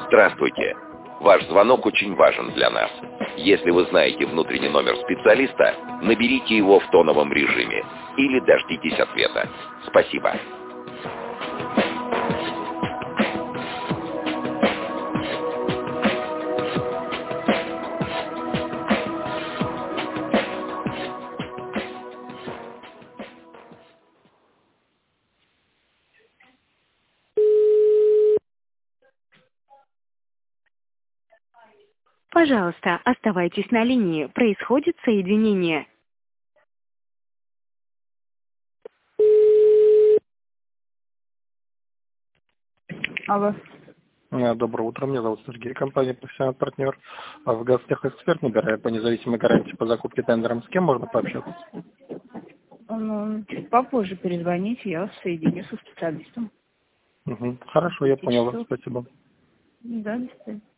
Здравствуйте. Ваш звонок очень важен для нас. Если вы знаете внутренний номер специалиста, наберите его в тоновом режиме или дождитесь ответа. Спасибо. Пожалуйста, оставайтесь на линии. Происходит соединение. Алло. Доброе утро, меня зовут Сергей, компания «Профессиональный партнер». В Гастехэксперт набираю по независимой гарантии по закупке тендером. С кем можно пообщаться? Ну, чуть попозже перезвоните, я вас соединю со специалистом. Хорошо, я понял. Спасибо. Да, до свидания.